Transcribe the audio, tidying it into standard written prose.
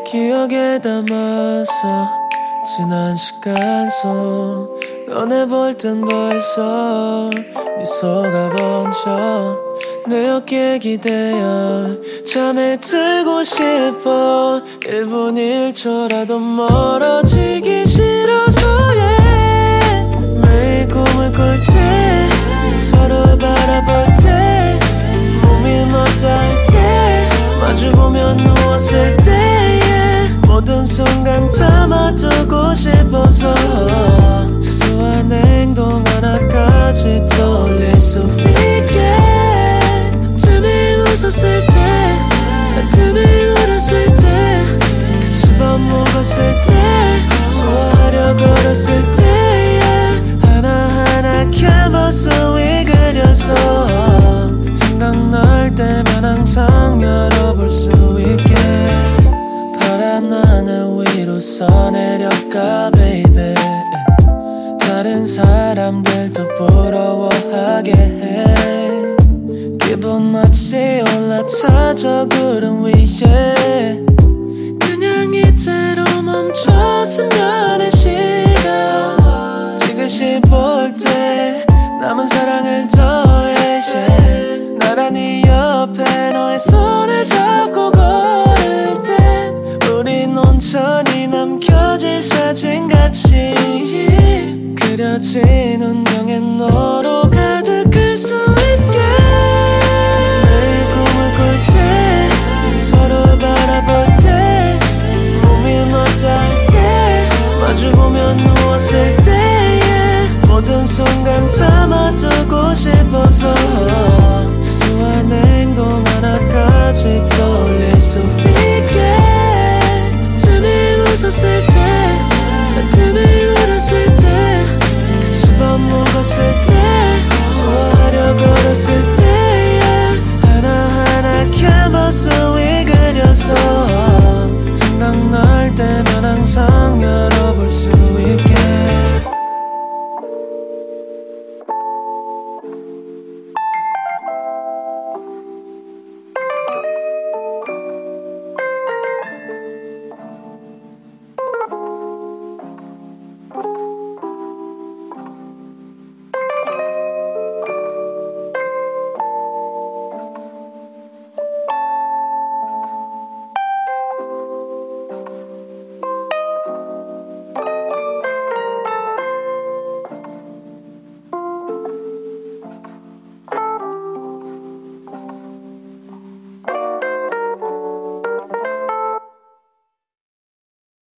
기억에 담아서 지난 시간 속 꺼내볼 땐 벌써 미소가 번져 내 어깨에 기대어 잠에 들고 싶어 1분 1초라도 멀어지기 싫어서 yeah. 매일 꿈을 꿀 때 서로 바라볼 때 몸이 멋닿을 때 마주보며 누웠을 때 yeah. 모든 순간 담아두고 싶어서 사소한 행동 하나까지 떠올릴 수 있게 틈이 웃었을 때 틈이 울었을 때 같이 밥 먹었을 때 소화하려 걸었을 때 yeah. 하나하나 캔버스 위 그려서 생각날 때만 항상 열어볼 수 있게 파란 하늘 위로 써내려가 baby 다른 사람들도 부러워하게 해 기분 마치 올라타져 구름 위에 그냥 이대로 멈췄으면 해 시간 지그시 볼 때 남은 사랑을 더해 yeah. 나란히 옆에 너의 손을 잡고 걸을 땐 우린 온전히 남겨질 사진같이 yeah. 그려진 운명의 너로 가득할 수 있게 매일 꿈을 꿀 때 서로 바라볼 때 몸이 멋닿을 때 마주보며 누웠을 때 yeah. 모든 순간 담아두고 싶어서 사소한 행동 하나까지 떠올릴 수 있게 틈이 웃었을 때 틈이 울었을 때 같이 밥 먹었을 때 소화하려 걸었을 때